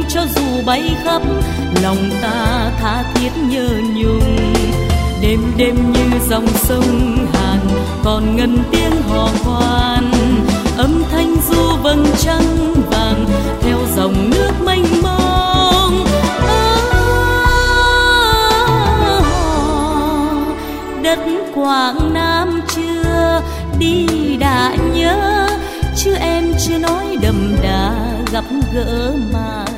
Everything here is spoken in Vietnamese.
cho dù bay khắp, lòng ta tha thiết nhớ nhung. Đêm đêm như dòng sông Hàn, còn ngân tiếng hò khoan, âm thanh du vầng trăng vàng theo dòng nước mênh mông. Đất Quảng Nam chưa đi đã nhớ, chứ em chưa nói đậm đà gặp gỡ mà